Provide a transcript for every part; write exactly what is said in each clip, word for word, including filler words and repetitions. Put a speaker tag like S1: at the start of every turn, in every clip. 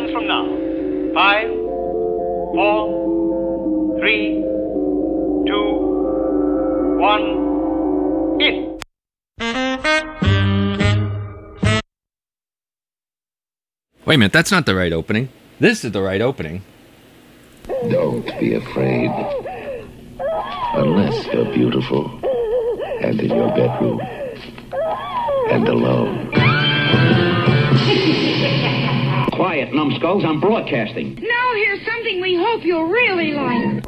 S1: seconds from now. Five, four, three, two, one, in.
S2: Wait a minute, that's not the right opening. This is the right opening.
S3: Don't be afraid. Unless you're beautiful and in your bedroom and alone.
S4: Quiet, numbskulls, I'm broadcasting.
S5: Now here's something we hope you'll really like.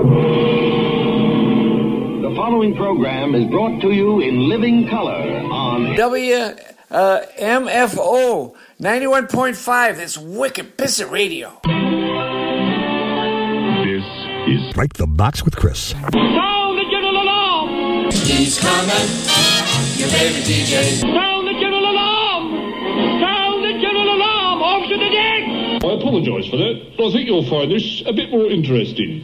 S4: The following program is brought to you in living color on
S6: W M F O ninety-one point five. That's wicked pissant radio.
S7: This is Break the Box with Chris.
S8: Sound the general alarm!
S6: He's coming, your favorite D J.
S8: Sound the general alarm! Sound the general alarm! Off to the deck!
S9: I apologise for that. I think you'll find this a bit more interesting.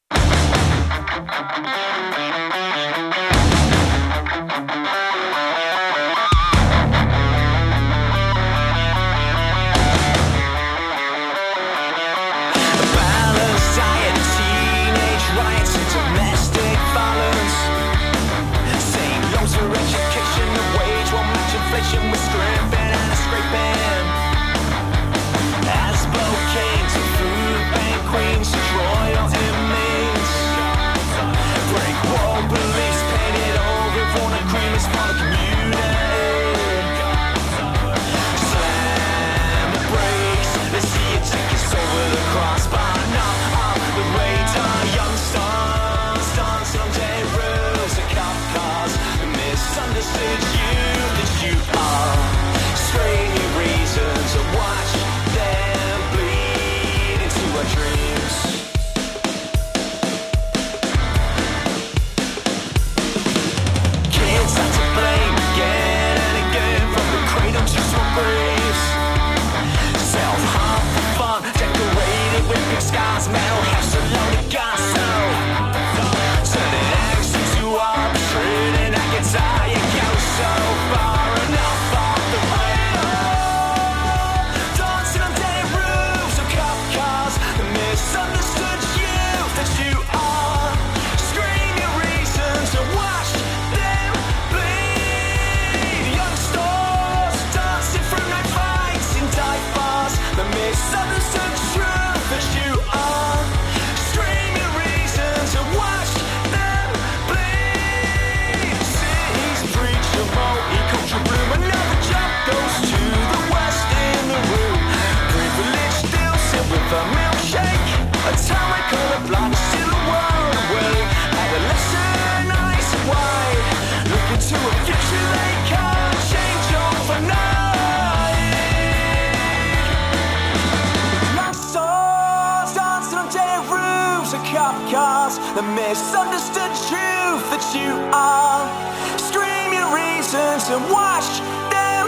S10: The misunderstood truth that you are. Scream your reasons and watch them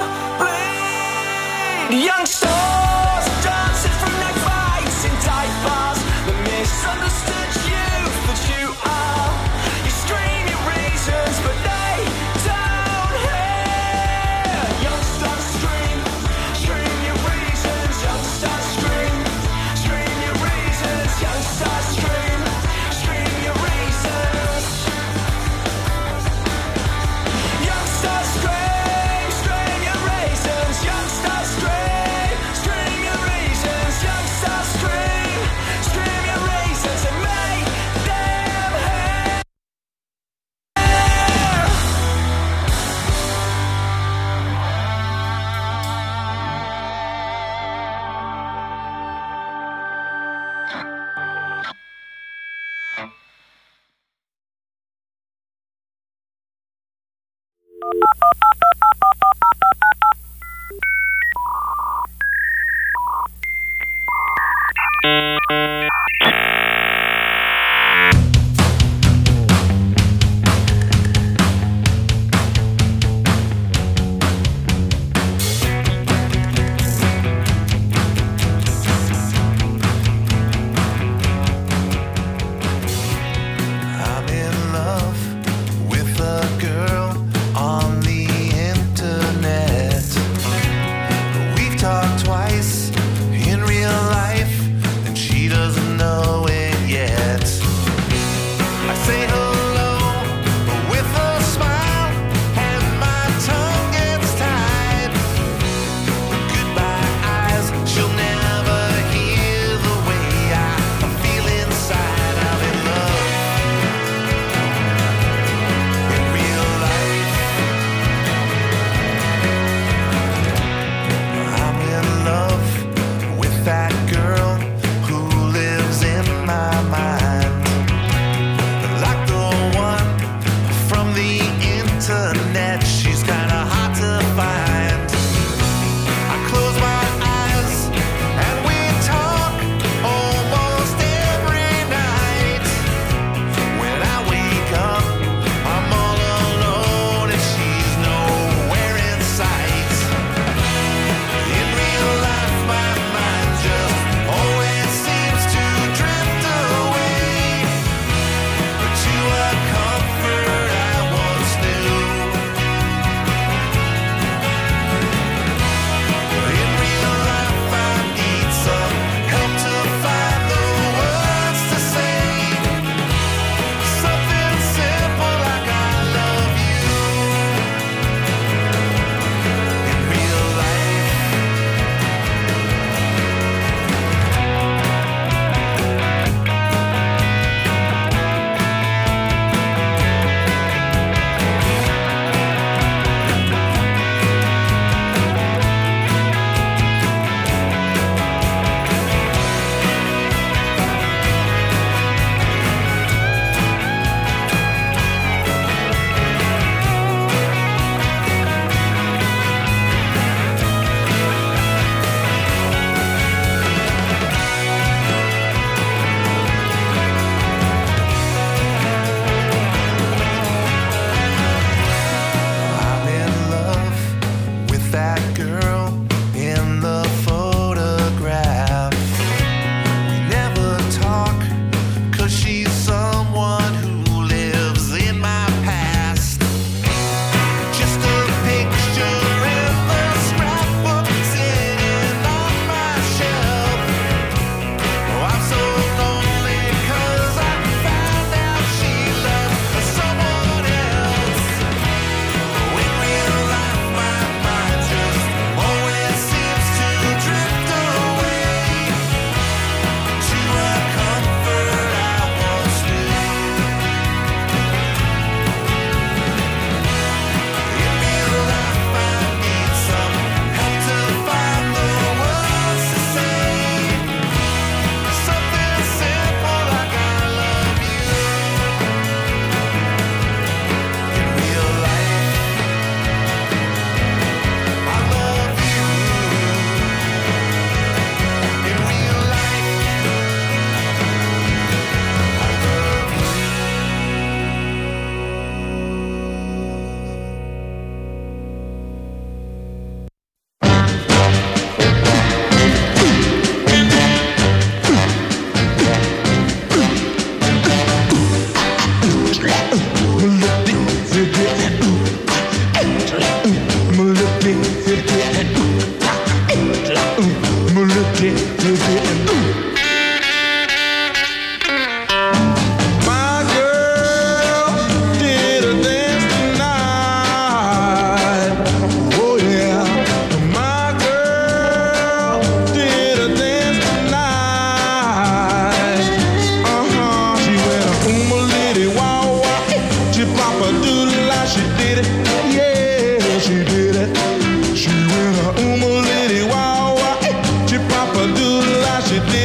S10: bleed. Young souls dancing from night fights in diapers. The misunderstood youth that you are. You scream your reasons, but they don't hear. Youngsters scream, scream your reasons. Youngsters scream, scream your reasons. Youngsters scream.
S11: Twice in real life.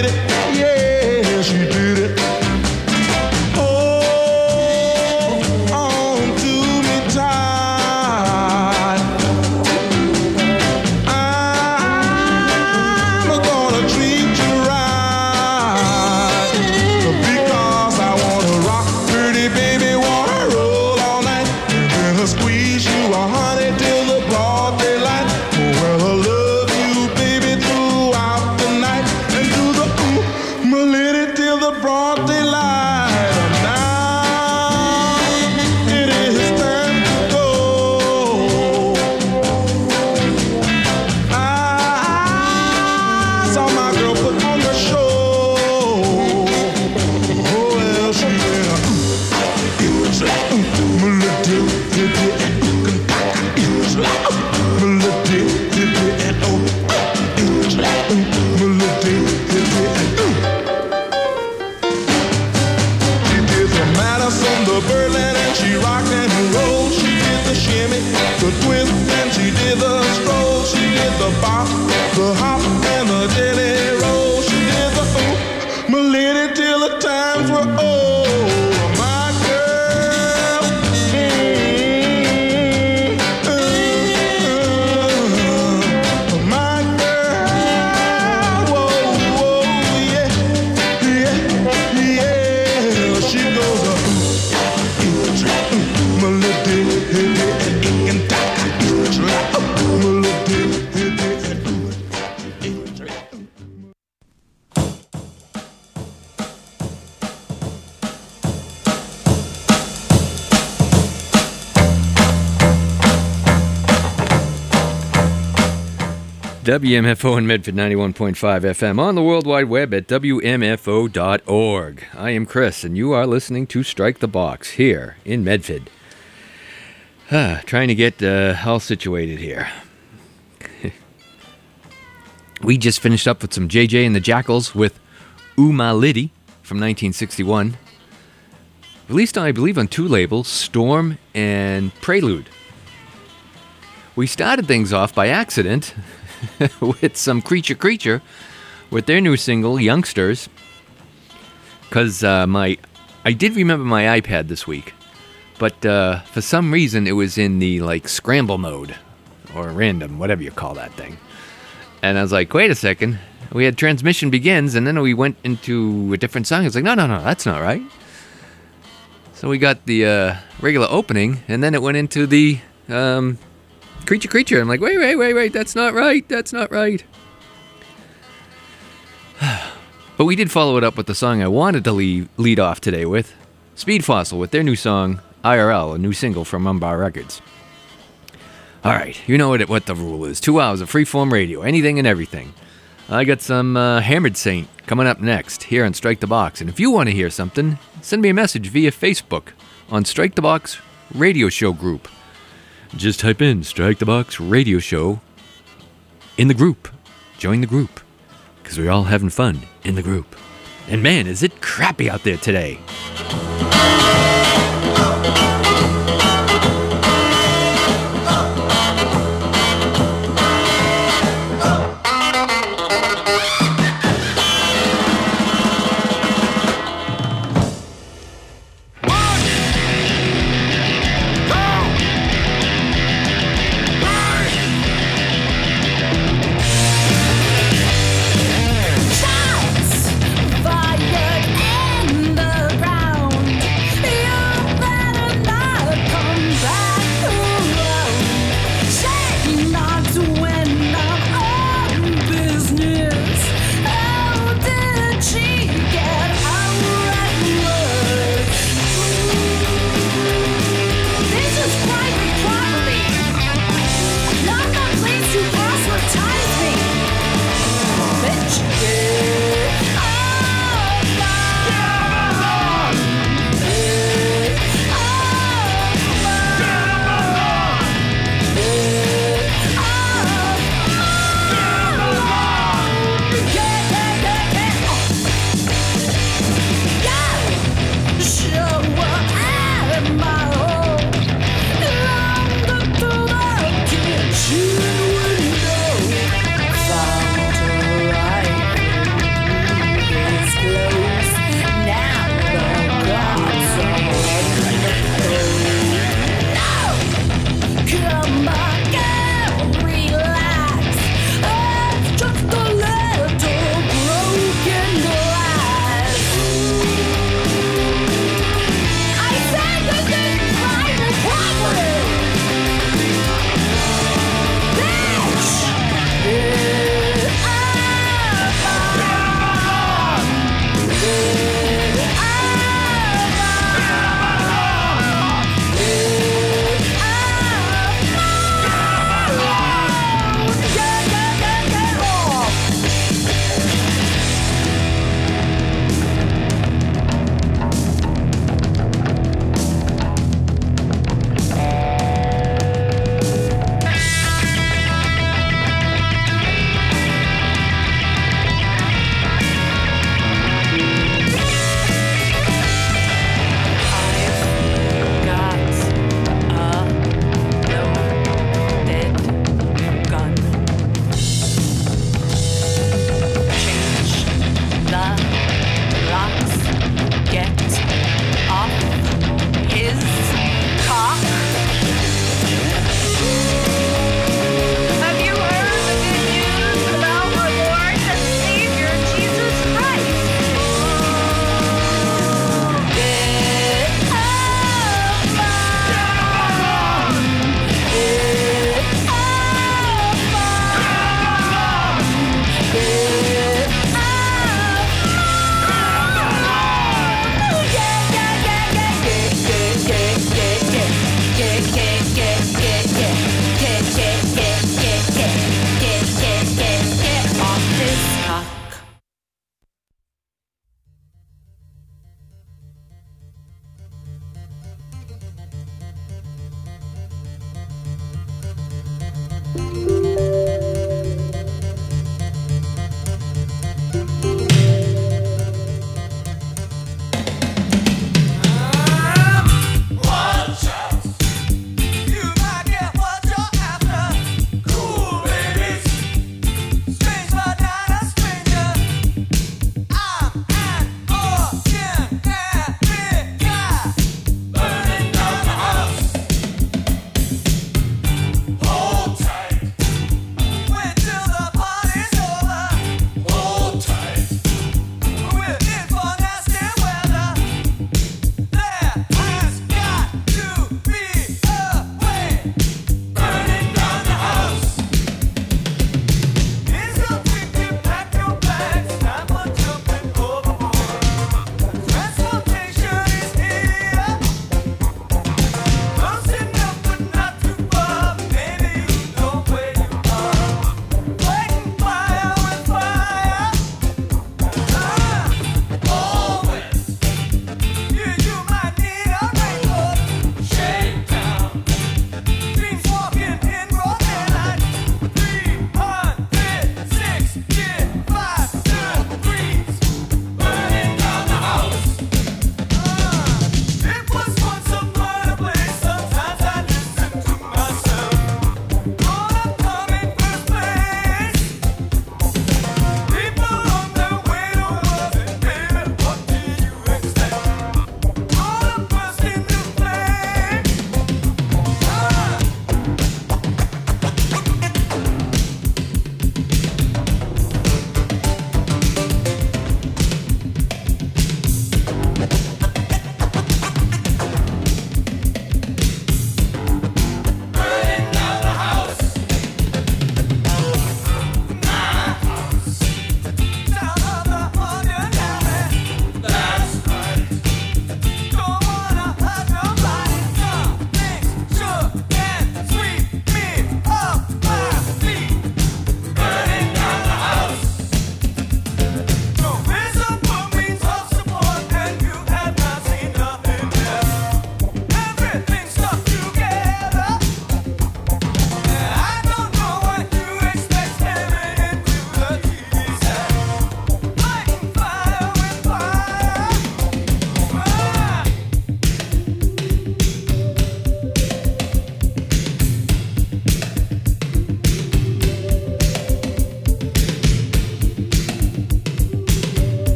S11: did it. Yeah, she did it. Hold on to me tight. I'm gonna treat you right because I wanna rock, pretty baby, wanna roll all night, and then I'll squeeze you, a honey, till the broad daylight. Well, I love you, baby, throughout the night, and do the ooh, my lady, till the broad daylight. And now it is time to go. I saw my girl put on the show. Oh, well, she went a ooh, it was like ooh, my lady, did it, and ooh, it was like ooh, my lady, did it, and oh, it was like ooh, my lady, did it, and ooh. She did the Madison, the Berlin, and she rocked and rolled. She did the shimmy, the twist, and she did the stroll. She did the bop, the hop, and the jelly roll. She did the ooh, my lady, till the times were old. My girl, mm, uh, uh, my girl, whoa, whoa, yeah, yeah, yeah. She goes up, my lady, and taka, my lady,
S2: W M F O in Medford, ninety-one point five F M, on the World Wide Web at W M F O dot org. I am Chris, and you are listening to Strike the Box here in Medford. Ah, trying to get uh, all situated here. We just finished up with some J J and the Jackals with Ooh Ma Liddy from nineteen sixty-one. Released, I believe, on two labels, Storm and Prelude. We started things off by accident with some Creature Creature with their new single, Youngsters. Because uh, my, I did remember my iPad this week, but uh, for some reason it was in the like scramble mode, or random, whatever you call that thing. And I was like, wait a second, we had Transmission Begins, and then we went into a different song. It's like, no, no, no, that's not right. So we got the uh, regular opening, and then it went into the um, Creature Creature. I'm like, wait, wait, wait, wait, that's not right, that's not right. But we did follow it up with the song I wanted to leave, lead off today with, Speed Fossil with their new song, I R L, a new single from Umbar Records. All right, you know what, it, what the rule is. Two hours of freeform radio, anything and everything. I got some uh, Hammered Saint coming up next here on Strike the Box. And if you want to hear something, send me a message via Facebook on Strike the Box Radio Show group. Just type in Strike the Box Radio Show in the group. Join the group, because we're all having fun in the group. And man, is it crappy out there today.
S10: Shots fired in the ground.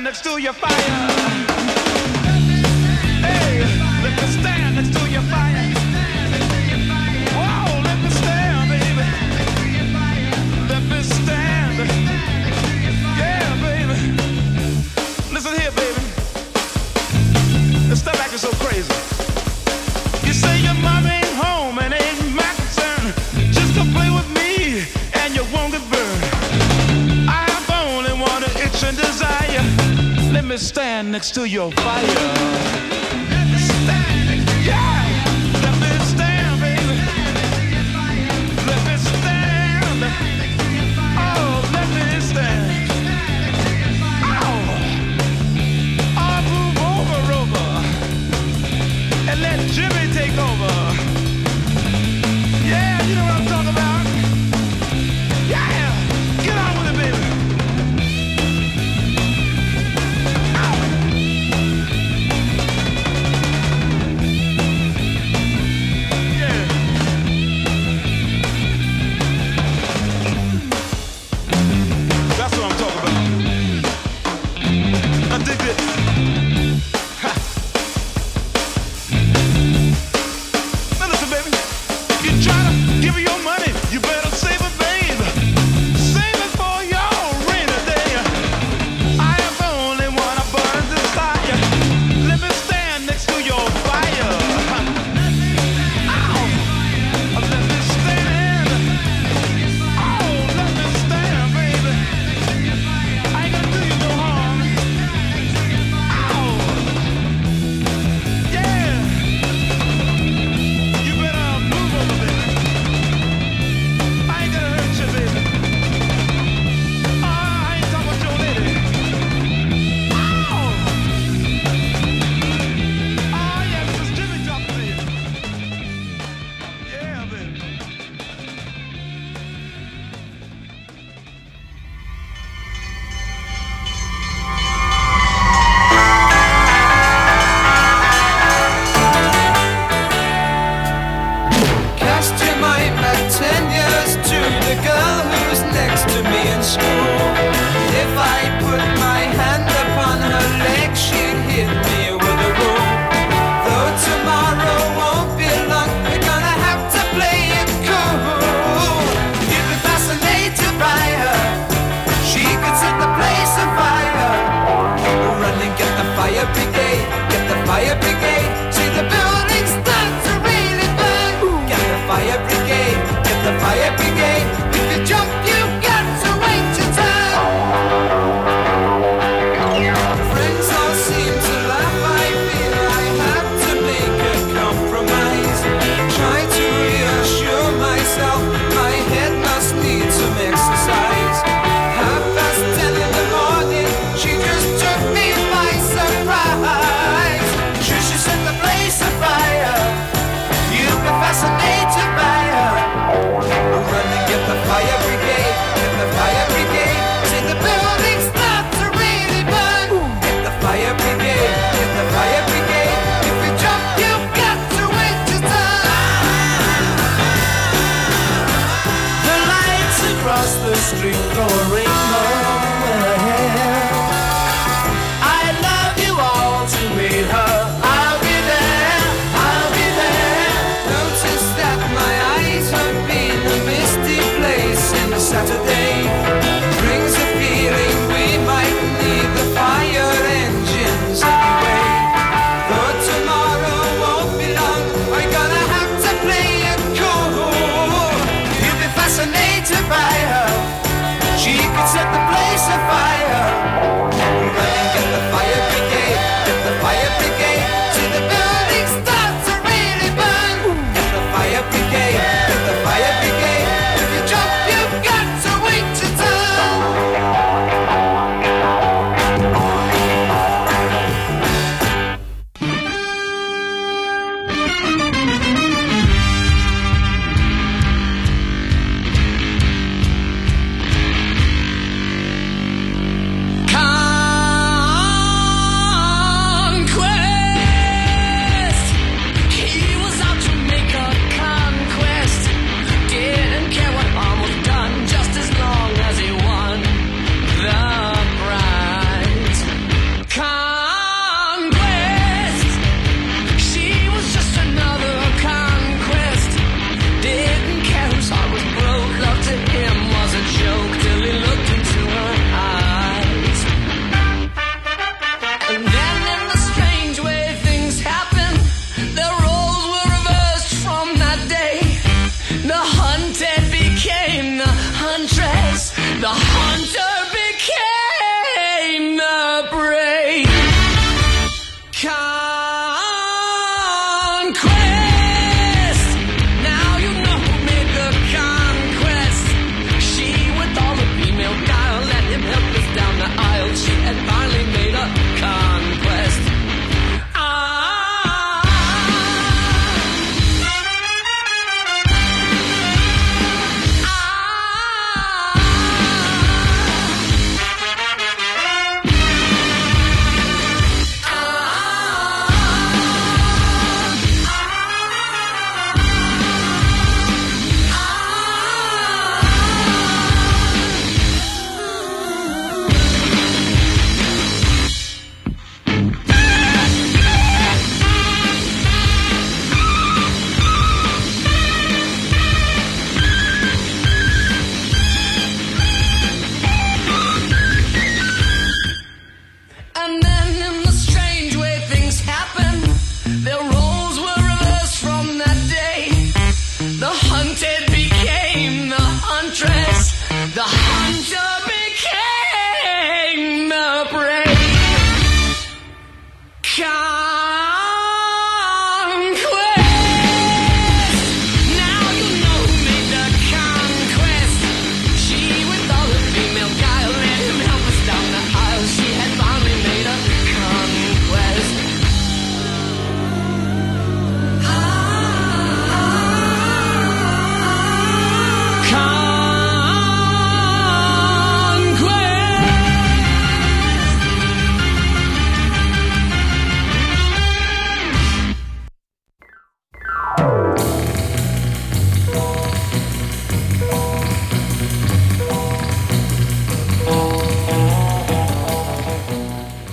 S10: next to your fire. Hey, let me stand next to your fire. Whoa, let me stand, baby. Let me stand. Yeah, baby. Listen here, baby. This stuff acting so crazy. You say your mom ain't home and ain't my concern. Just to play with me and you won't get burned. I have only one itch and desire. Let me stand next to your fire. Let me stand, yeah. Let me stand, baby. Let me stand. Oh, let me stand. Oh, I'll move over, over, and let Jimmy take over. Yeah, you know what I'm talking about. Yeah, get on with it, baby. Ow.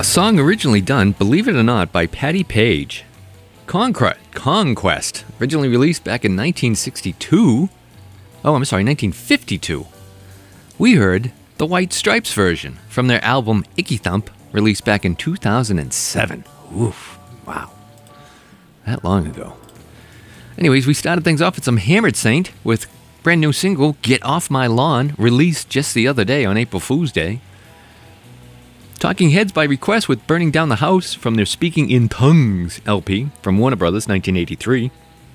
S2: song originally done, believe it or not, by Patti Page. Conquest, Conquest, originally released back in nineteen sixty-two. Oh, I'm sorry, nineteen fifty-two. We heard the White Stripes version from their album Icky Thump, released back in two thousand seven. Oof, wow. That long ago. Anyways, we started things off with some Hammered Saint with brand new single, Get Off My Lawn, released just the other day on April Fool's Day. Talking Heads by request with Burning Down the House from their Speaking in Tongues L P from Warner Brothers, nineteen eighty-three.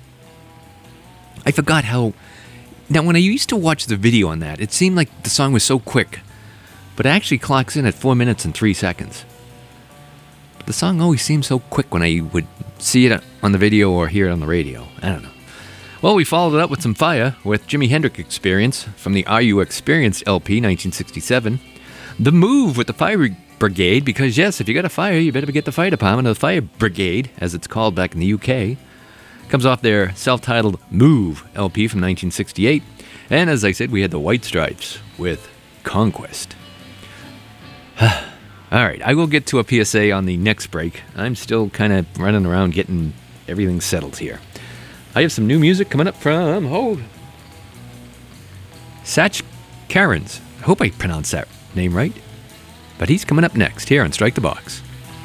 S2: I forgot how... Now, when I used to watch the video on that, it seemed like the song was so quick, but it actually clocks in at four minutes and three seconds. But the song always seemed so quick when I would see it on the video or hear it on the radio. I don't know. Well, we followed it up with some Fire with Jimi Hendrix Experience from the Are You Experienced L P, nineteen sixty-seven. The Move with the Fire Brigade, because yes, if you got a fire, you better get the fire department, or the Fire Brigade, as it's called back in the U K. Comes off their self-titled Move L P from nineteen sixty-eight. And as I said, we had the White Stripes with Conquest. Alright, I will get to a P S A on the next break. I'm still kind of running around getting everything settled here. I have some new music coming up from, hold, Satch Karens. I hope I pronounced that name right. But he's coming up next here on Strike the Box.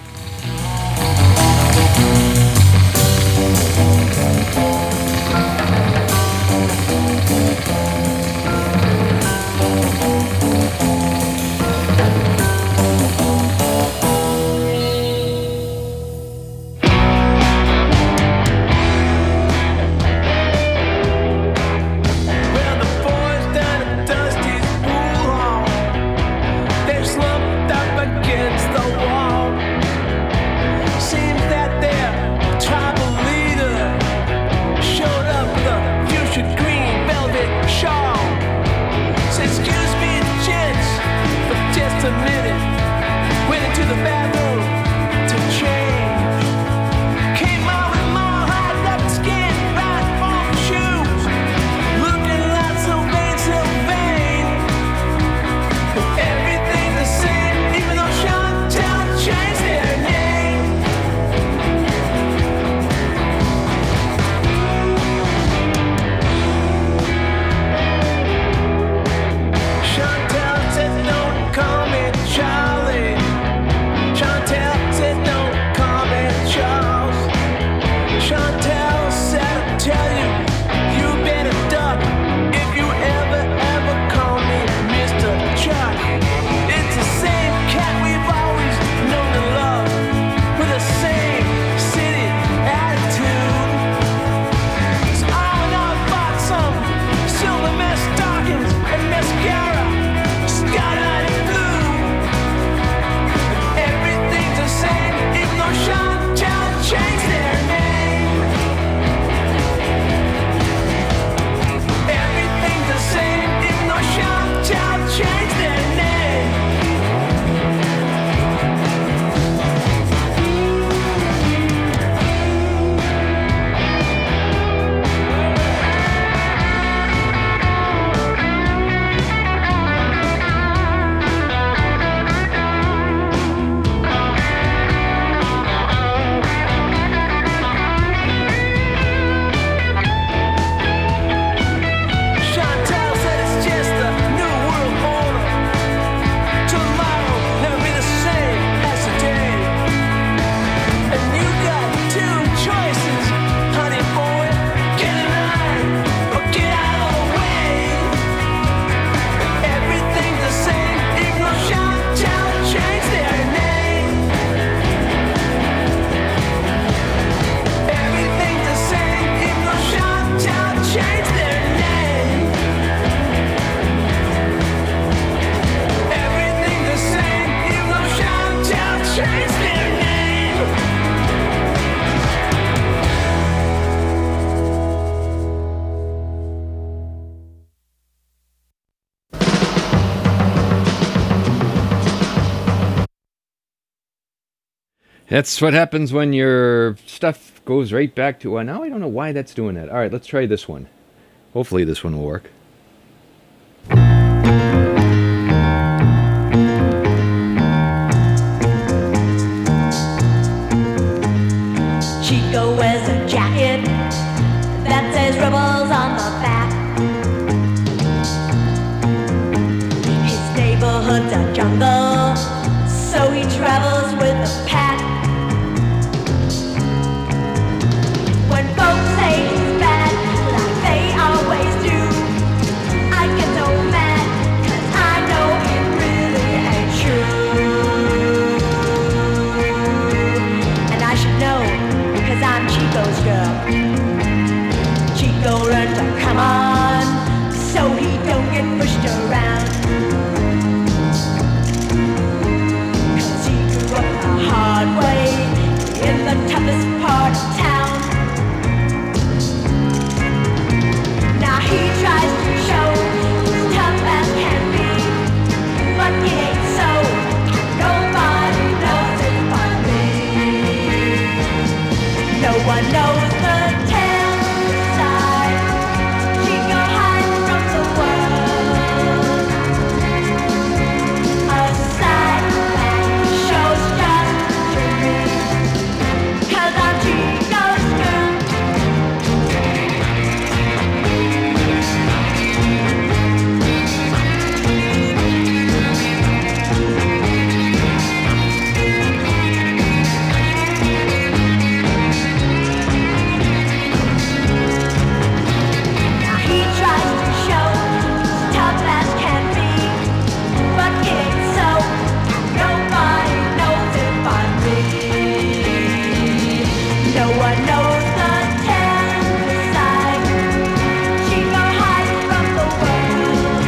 S2: That's what happens when your stuff goes right back to... Uh, now I don't know why that's doing that. All right, let's try this one. Hopefully this one will work.
S12: so he travels with a pack. When folks say he's bad, like they always do, I get so mad, cause I know it really ain't true. And I should know, cause I'm Chico's girl. Chico learned to come on, so he don't get pushed around. Cause he grew up the hard way, in the toughest part of town. Now he tries to show he's tough as can be, but it ain't so. Nobody knows it but me. No one knows the tale side. Chico hides from the world, a side that shows just to me. Cause I'm Chico's girl. Now he tries to show he's tough as can be, but it ain't so. Nobody knows it but me. No one knows the tender side. Chico hides from the world,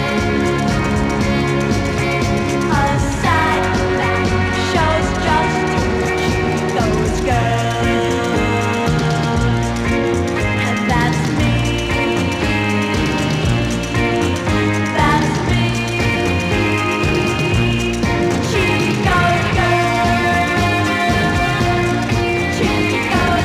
S12: a side that shows just Chico's girl. And that's me. That's me. Chico's girl. Chico's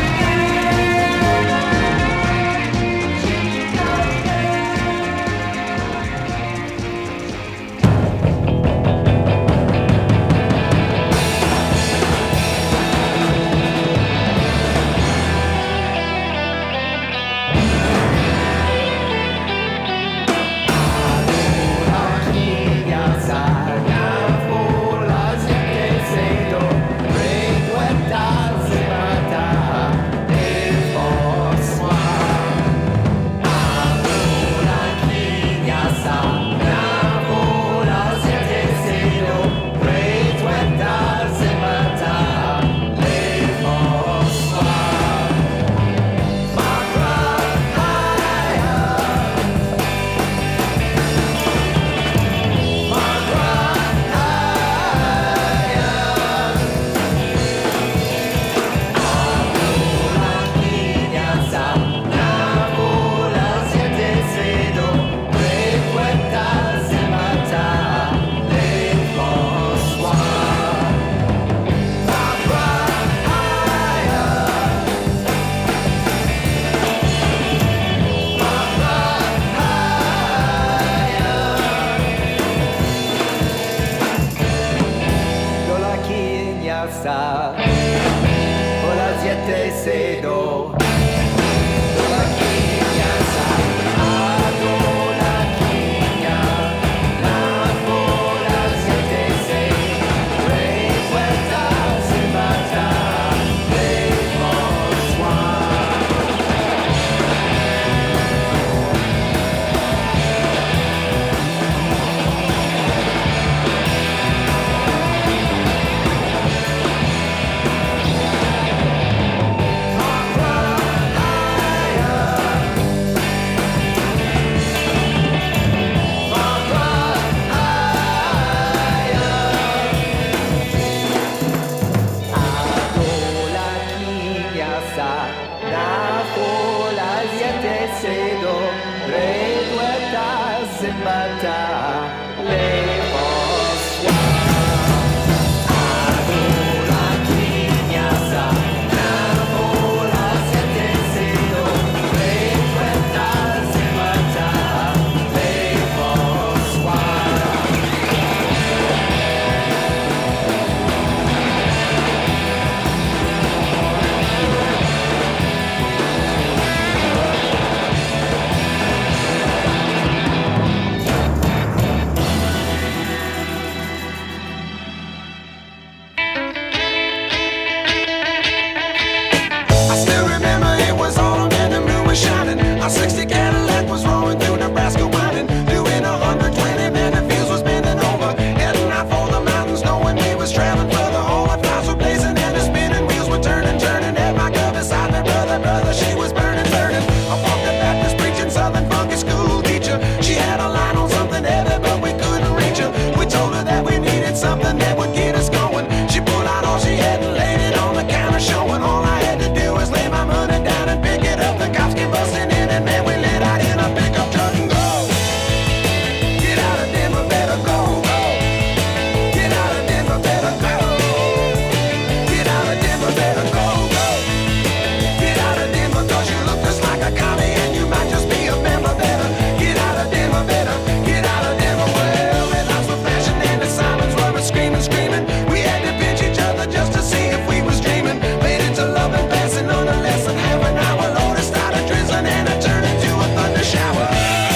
S10: traveling further. All our flies were blazing and the spinning wheels were turning, turning. And my girl beside me, brother, brother, she was burning, burning. I walked the Baptist preaching Southern funky school teacher. She had a line on something heavy, but we couldn't reach her. We told her that we needed something that would get us going. She pulled out all she had and laid it on the counter, showing all I had to do was lay my money down and pick it up. The cops came busting in and man, we let out in a pickup truck and go. Get out of Denver, better go, go. Get out of Denver, better go. Get out of Denver, better go, go. Get out of Denver, cause you look just like a commie and you might just be a member. Better get out of Denver, better get out of Denver. Well, the lights were flashing and the sirens were screaming, screaming. We had to pinch each other just to see if we was dreaming. Made it to love and passing on a less than half an hour. Lord, it started drizzling and it turned into a thunder shower.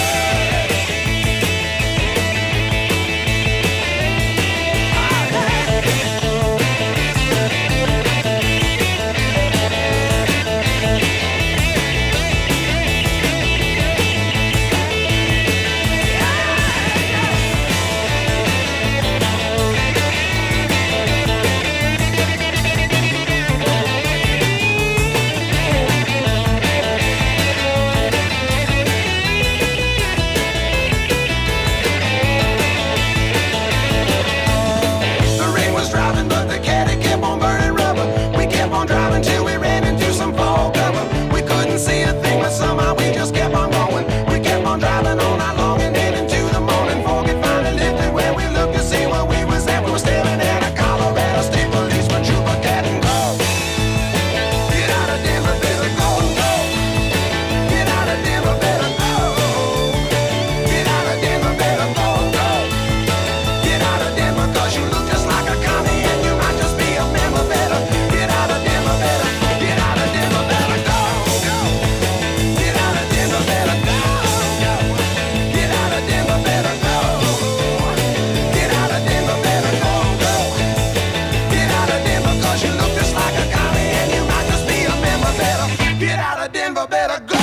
S10: The rain was driving, but the caddy kept on burning rubber. We kept on driving till we ran into some fall cover. We couldn't see a thing, but somehow we just kept on going. We kept on driving all night long and then into the morning. Forget finally lifted where we looked to see where we was at. We were staring at a Colorado State policeman, trooper, cat and dog. Get out of Denver, better go, go. Get out of Denver, better go. Get out of Denver, better go, go. Get out of Denver, cause you look just like a commie and you might just be a member. Better get out of Denver, better get out of Denver, better go, go. Get out of Denver, better go, go. Get out of Denver, better go. Get out of Denver, better go, go. Get out of Denver, cause you look just like a commie and you might just be a member. Better get out of Denver, better go.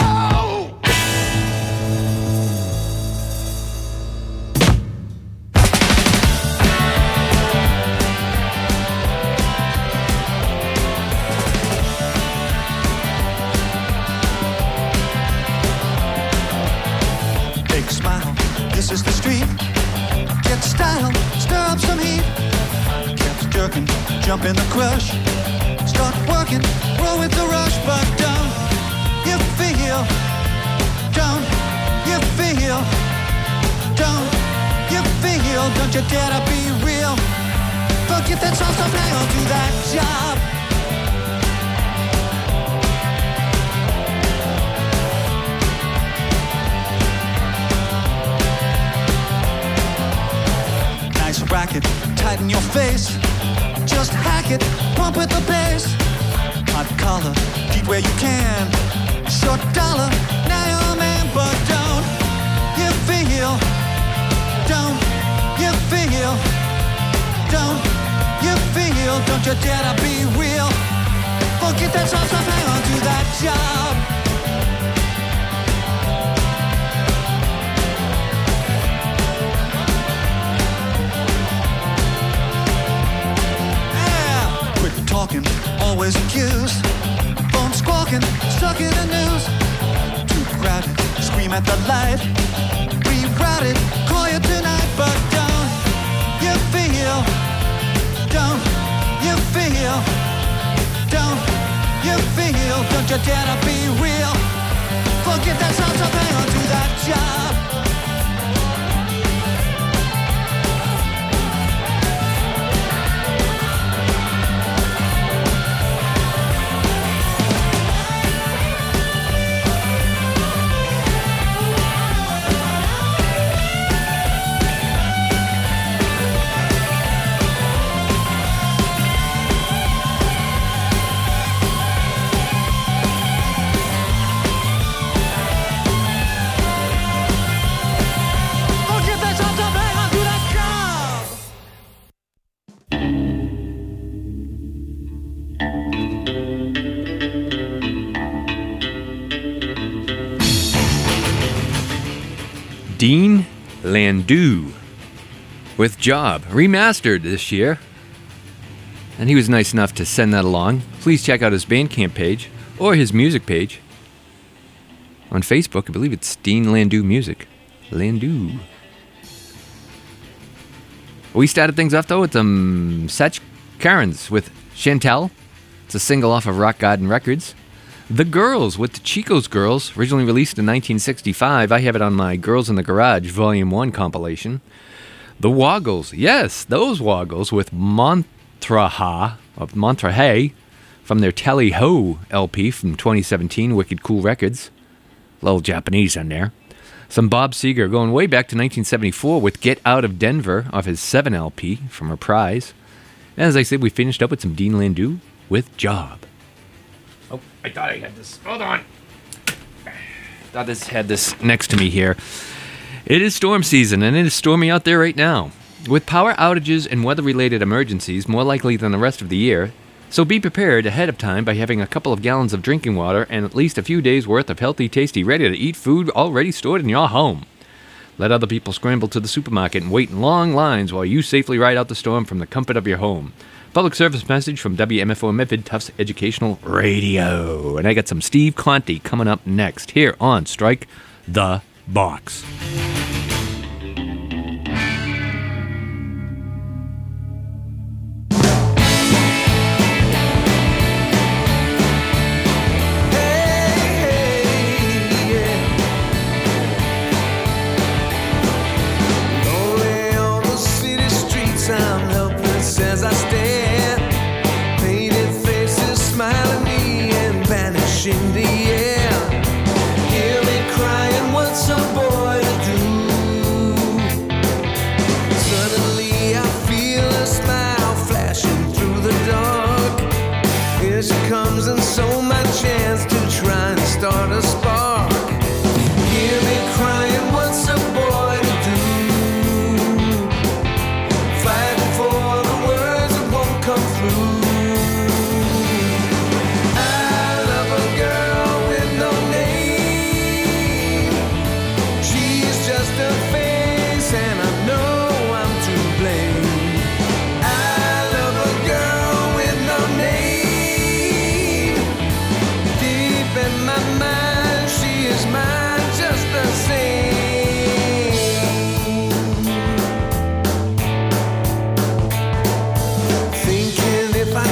S13: Big smile, this is the street. Get style, stir up some heat. Kept jerking, jump in the crush. Start working, roll with the rush. But don't you feel, don't you feel, don't you feel, don't you dare to be real. Forget that soft stuff, hang on to that job. Nice racket, tighten your face. Just hack it, pump with the bass. Hot collar, keep where you can. Short dollar, now you're a man. But don't you feel, don't you feel, don't you feel, don't you dare to be real. Forget that soft stuff, hang on to that job. Talking, always accused. Phone squawking, stuck in the news. Too crowded, scream at the light. Rerouted, call you tonight. But don't you feel, don't you feel, don't you feel, don't you dare to be real. Forget that sound, so hang on to that job.
S2: Dean Landau with Job, remastered this year. and he was nice enough to send that along. Please check out his Bandcamp page or his music page on Facebook. I believe it's Dean Landau Music. Landau. We started things off, though, with um, Satch Karens with Chantel. It's a single off of Rock Garden Records. The Girls with the Chico's Girls, originally released in nineteen sixty-five. I have it on my Girls in the Garage Volume one compilation. The Woggles, yes, those Woggles with Montraha, of Montrahay, from their Tally Ho L P from twenty seventeen, Wicked Cool Records. A little Japanese in there. Some Bob Seger going way back to nineteen seventy-four with Get Out of Denver off his seven L P from Reprise. And as I said, we finished up with some Dean Landau with Job. Oh, I thought I had this. Hold on. Thought this had this next to me here. It is storm season, and it is stormy out there right now. With power outages and weather-related emergencies more likely than the rest of the year, so be prepared ahead of time by having a couple of gallons of drinking water and at least a few days' worth of healthy, tasty, ready-to-eat food already stored in your home. Let other people scramble to the supermarket and wait in long lines while you safely ride out the storm from the comfort of your home. Public service message from W M F O Medford, Tufts Educational Radio. And I got some Steve Conte coming up next here on Strike the Box.
S10: In the air, hear me crying, what's a boy to do? Suddenly I feel a smile flashing through the dark. Here she comes and so my chance to try and start a spark. Hear me crying, what's a boy to do? Fighting for the words that won't come through. If I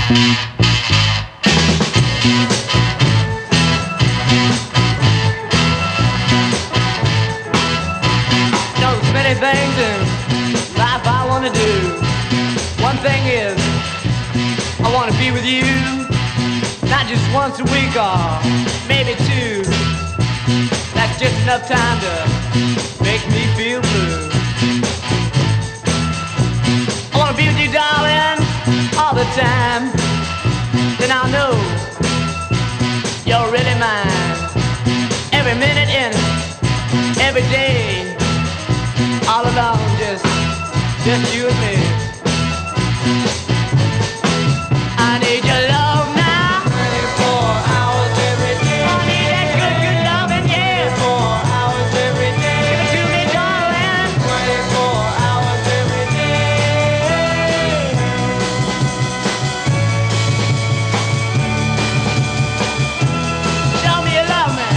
S14: Many things in life I want to do. One thing is, I want to be with you, not just once a week or maybe two. That's just enough time to make me feel blue. I want to be with you, darling, all the time. Then I'll know you're really mine. Every minute in every day. All alone, just, just you and me. I need your love now. twenty-four hours every day. I need that good, good loving, yeah. twenty-four hours every day. Give it to me, darling. twenty-four hours every day. Show me you love me.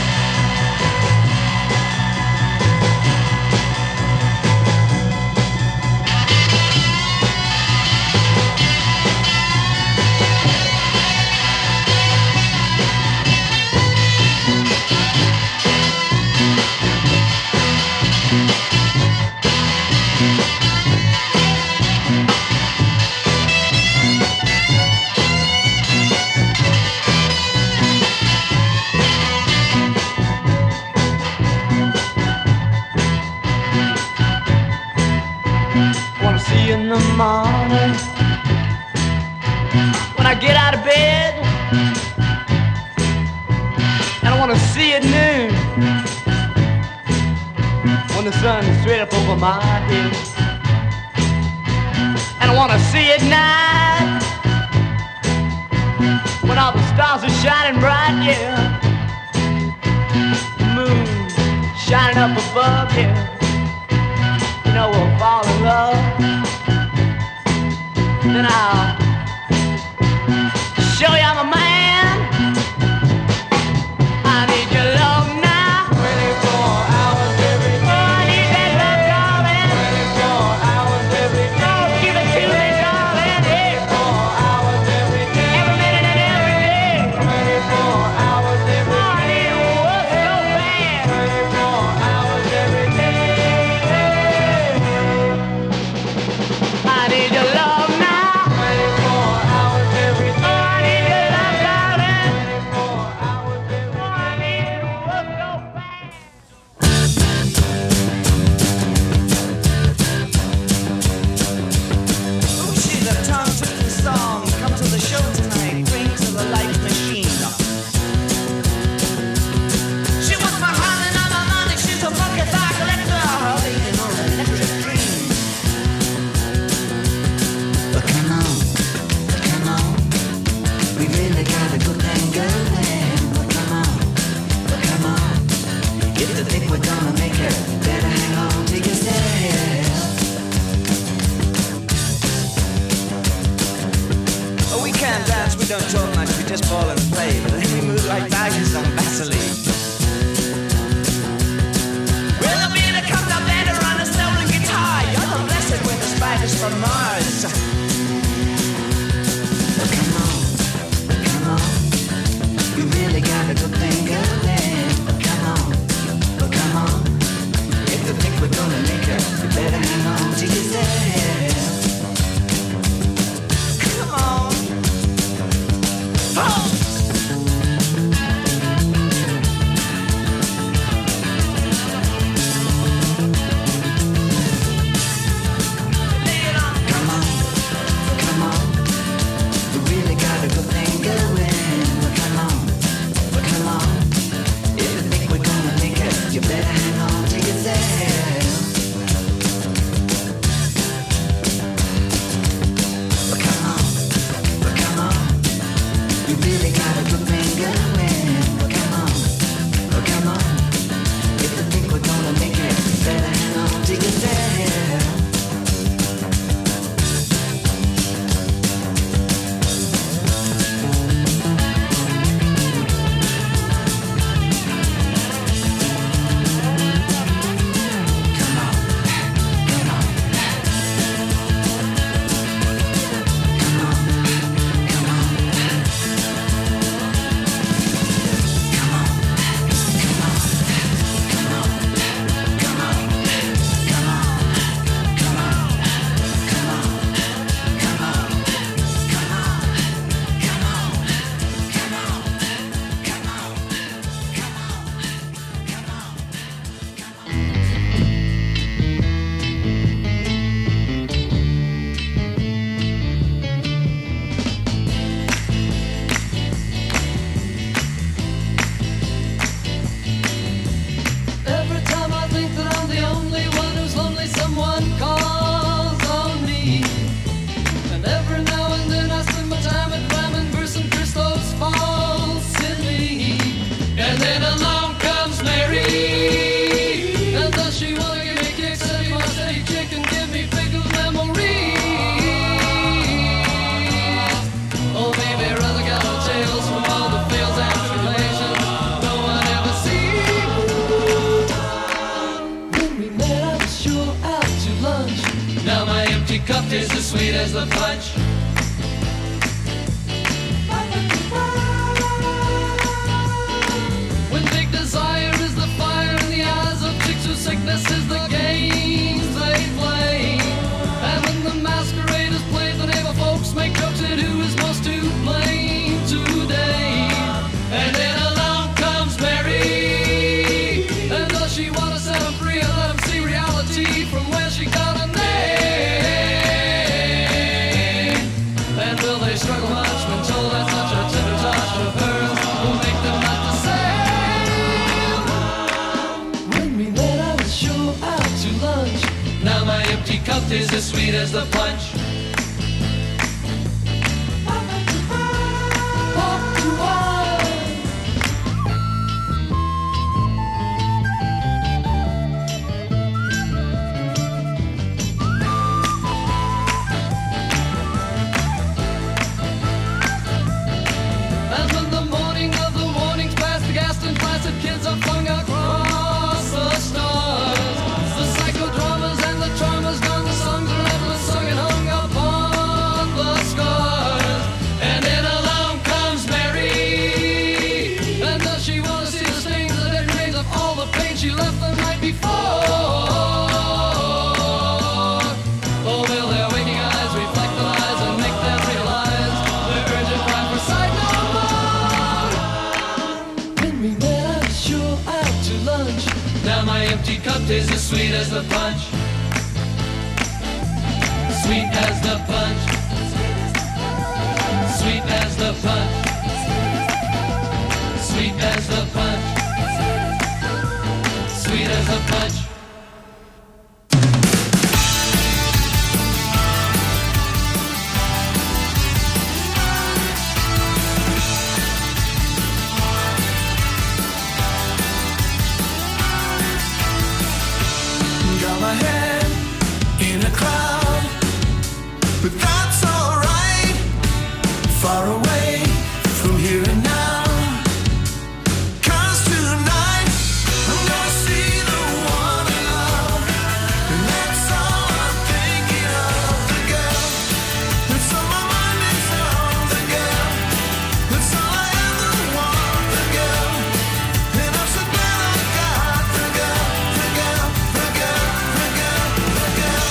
S14: In the morning, when I get out of bed, and I want to see at noon, when the sun's straight up over my head, and I want to see at night, when all the stars are shining bright, yeah, the moon shining up above, yeah, you know we'll fall in love. Then I'll show you I'm a man. I need your love now. twenty-four hours every day. Oh, I need that love, darling. twenty-four hours every day. Oh, give it to me, darling. twenty-four hours every day. Every minute and every day. twenty-four hours every day. Oh, I need to work so bad. twenty-four hours every day. I need your love now.
S10: Don't talk much, we just fall and play, but then we move like tigers on Vaseline. Well, the beat comes up later on a stolen guitar. You're the blessed with the spiders from Mars. Oh, come on, come on, you really got a good thing going. Oh, come on, oh, come on, if you think we're gonna make it, you better hang on to yourself. Come on. Oh! Come on.
S15: empty cup tastes as sweet as the punch. When big desire is the fire in the eyes of chicks whose sickness is the games they play. And when the masquerade is played, the neighbor folks make jokes at who is most to blame today. And then along comes Mary, and does she want to set him free and let him see reality from where she got her name? And will they struggle much when told that such a tender touch of hers will make them not the same? When we met, I was sure out to lunch. Now my empty cup tastes as sweet as the punch. Pop to wine. And when the morning of the warnings past the gas and placid kids are flung across the stars, the psychodramas and the traumas gone, the songs are endless, sung and hung upon the scars. And then along comes Mary, and does she want to see the stains, the dead remains of all the pain she left the night before? Oh, will their waking eyes reflect the lies and make them realize their urgent cry for sight no more? When we met, I was sure out to lunch. Now my empty cup tastes as sweet as the punch. Sweet as the punch. Sweet as the punch. Sweet as the punch. Sweet as the punch.
S10: Got my head in a cloud, but that's alright. Far away from here and now. 'Cause tonight I'm gonna see the one I love, and that's all I'm thinking of. The girl that's on my mind is on the girl. That's all I ever want. The girl, and I'm so glad I got the girl, the girl, the girl, the girl, the girl.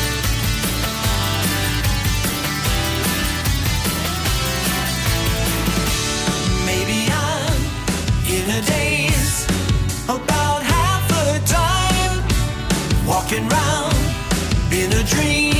S10: Maybe I'm in a daze, about half the time, walking round in a dream.